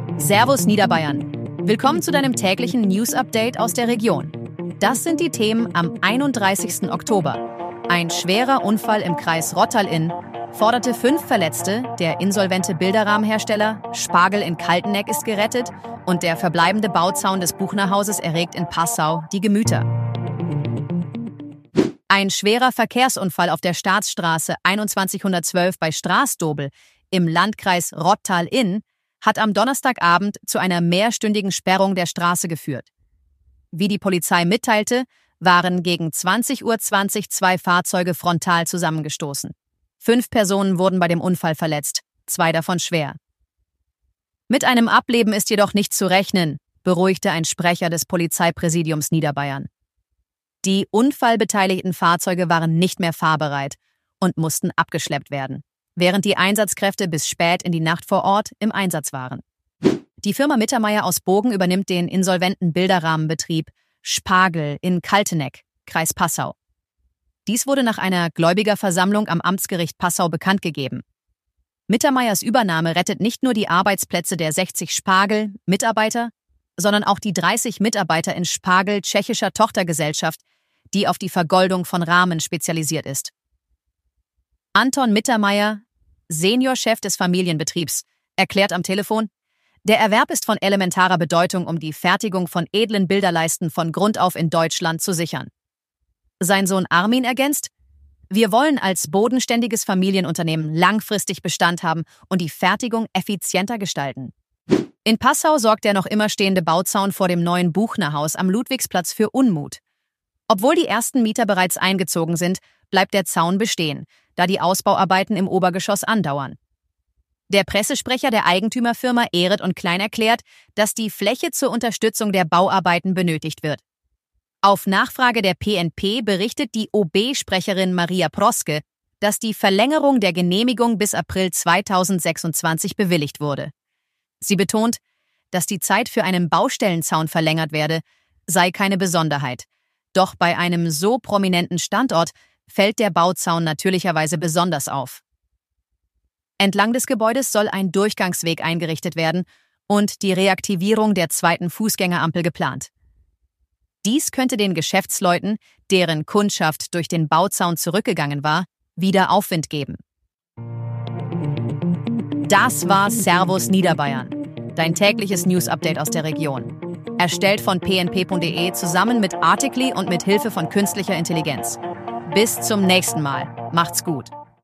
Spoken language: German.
Servus Niederbayern. Willkommen zu deinem täglichen News-Update aus der Region. Das sind die Themen am 31. Oktober. Ein schwerer Unfall im Kreis Rottal-Inn forderte 5 Verletzte, der insolvente Bilderrahmenhersteller Spargel in Kalteneck ist gerettet und der verbleibende Bauzaun des Buchnerhauses erregt in Passau die Gemüter. Ein schwerer Verkehrsunfall auf der Staatsstraße 2112 bei Straßdobel im Landkreis Rottal-Inn hat am Donnerstagabend zu einer mehrstündigen Sperrung der Straße geführt. Wie die Polizei mitteilte, waren gegen 20:20 Uhr 2 Fahrzeuge frontal zusammengestoßen. 5 Personen wurden bei dem Unfall verletzt, 2 davon schwer. Mit einem Ableben ist jedoch nicht zu rechnen, beruhigte ein Sprecher des Polizeipräsidiums Niederbayern. Die unfallbeteiligten Fahrzeuge waren nicht mehr fahrbereit und mussten abgeschleppt werden, während die Einsatzkräfte bis spät in die Nacht vor Ort im Einsatz waren. Die Firma Mittermeier aus Bogen übernimmt den insolventen Bilderrahmenbetrieb Spargel in Kalteneck, Kreis Passau. Dies wurde nach einer Gläubigerversammlung am Amtsgericht Passau bekannt gegeben. Mittermeiers Übernahme rettet nicht nur die Arbeitsplätze der 60 Spargel-Mitarbeiter, sondern auch die 30 Mitarbeiter in Spargel tschechischer Tochtergesellschaft, die auf die Vergoldung von Rahmen spezialisiert ist. Anton Mittermeier, Seniorchef des Familienbetriebs, erklärt am Telefon: Der Erwerb ist von elementarer Bedeutung, um die Fertigung von edlen Bilderleisten von Grund auf in Deutschland zu sichern. Sein Sohn Armin ergänzt: Wir wollen als bodenständiges Familienunternehmen langfristig Bestand haben und die Fertigung effizienter gestalten. In Passau sorgt der noch immer stehende Bauzaun vor dem neuen Buchnerhaus am Ludwigsplatz für Unmut. Obwohl die ersten Mieter bereits eingezogen sind, bleibt der Zaun bestehen, da die Ausbauarbeiten im Obergeschoss andauern. Der Pressesprecher der Eigentümerfirma Ehret & Klein erklärt, dass die Fläche zur Unterstützung der Bauarbeiten benötigt wird. Auf Nachfrage der PNP berichtet die OB-Sprecherin Maria Proske, dass die Verlängerung der Genehmigung bis April 2026 bewilligt wurde. Sie betont, dass die Zeit für einen Baustellenzaun verlängert werde, sei keine Besonderheit. Doch bei einem so prominenten Standort fällt der Bauzaun natürlicherweise besonders auf. Entlang des Gebäudes soll ein Durchgangsweg eingerichtet werden und die Reaktivierung der 2. Fußgängerampel geplant. Dies könnte den Geschäftsleuten, deren Kundschaft durch den Bauzaun zurückgegangen war, wieder Aufwind geben. Das war Servus Niederbayern, dein tägliches News-Update aus der Region. Erstellt von pnp.de zusammen mit Articly und mit Hilfe von künstlicher Intelligenz. Bis zum nächsten Mal. Macht's gut.